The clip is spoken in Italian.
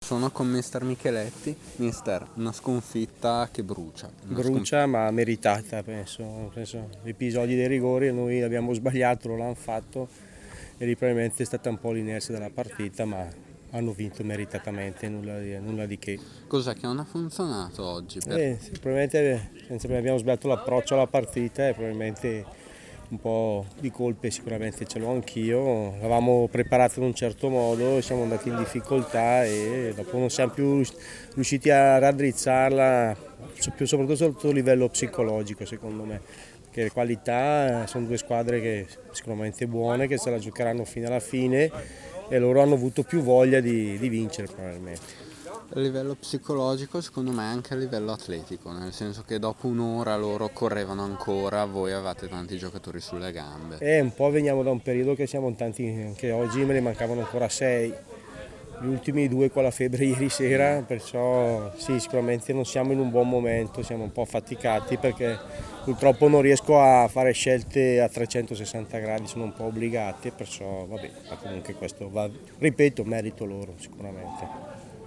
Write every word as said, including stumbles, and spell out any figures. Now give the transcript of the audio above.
Sono con mister Micheletti. Mister, una sconfitta che brucia. Una Brucia ma meritata, penso. penso. Gli episodi dei rigori noi abbiamo sbagliato, lo hanno fatto e lì probabilmente è stata un po' l'inerzia della partita, ma hanno vinto meritatamente, nulla di, nulla di che. Cos'è che non ha funzionato oggi? Per... Eh, sì, probabilmente senza- abbiamo sbagliato l'approccio alla partita e probabilmente un po' di colpe sicuramente ce l'ho anch'io. L'avevamo preparato in un certo modo, siamo andati in difficoltà e dopo non siamo più riusciti a raddrizzarla, più soprattutto sotto livello psicologico secondo me. Che le qualità sono due squadre che sicuramente buone, che se la giocheranno fino alla fine e loro hanno avuto più voglia di, di vincere probabilmente. A livello psicologico, secondo me anche a livello atletico, nel senso che dopo un'ora loro correvano ancora, voi avevate tanti giocatori sulle gambe. E un po' veniamo da un periodo che siamo tanti, anche oggi me ne mancavano ancora sei, gli ultimi due con la febbre ieri sera, perciò sì, sicuramente non siamo in un buon momento, siamo un po' affaticati perché purtroppo non riesco a fare scelte a trecentosessanta gradi, sono un po' obbligati, perciò vabbè, ma comunque questo va, ripeto, merito loro sicuramente.